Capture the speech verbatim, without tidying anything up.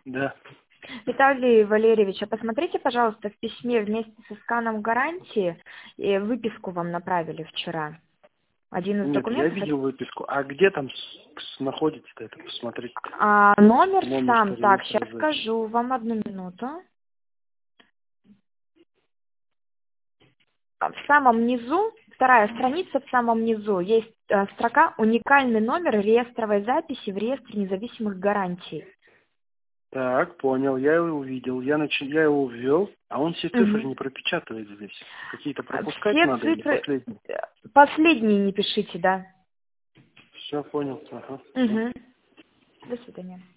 Да. Виталий Валерьевич, а посмотрите, пожалуйста, в письме вместе со сканом гарантии и выписку вам направили вчера. Один из Нет, я документов. видел выписку. А где там с- с- находится это? Посмотрите. А номер, Номер сам, так, страницы сейчас записи. скажу вам одну минуту. А В самом низу, вторая страница в самом низу, есть э, строка «Уникальный номер реестровой записи в реестре независимых гарантий». Так, понял, я его увидел. Я, нач... я его ввел, а он все цифры Мгм. не пропечатывает здесь. Какие-то А пропускать Все надо или цифры, последние? э, последние не пишите, да. Все понял. Ага. Угу. До свидания.